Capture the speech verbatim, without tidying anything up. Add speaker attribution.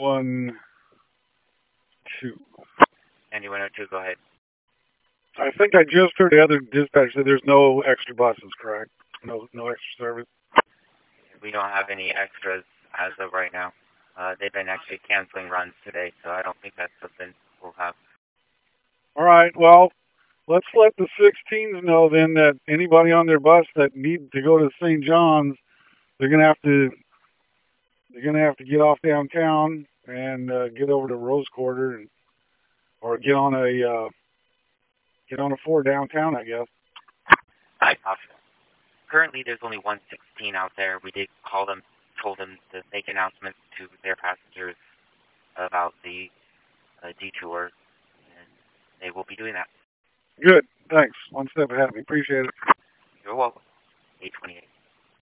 Speaker 1: one two.
Speaker 2: Andy one oh two, go ahead.
Speaker 1: I think I just heard the other dispatch say there's no extra buses, correct? No, no extra service.
Speaker 2: We don't have any extras as of right now. Uh, they've been actually canceling runs today, so I don't think that's something we'll have.
Speaker 1: All right. Well, let's let the sixteens know then that anybody on their bus that need to go to Saint John's, they're gonna have to they're gonna have to get off downtown and uh, get over to Rose Quarter and or get on a uh, get on a four downtown, I guess.
Speaker 2: Uh, currently, there's only one sixteen out there. We did call them, told them to make announcements to their passengers about the uh, detour, and they will be doing that.
Speaker 1: Good. Thanks. One step ahead of me. Appreciate it.
Speaker 2: You're welcome. eight twenty-eight.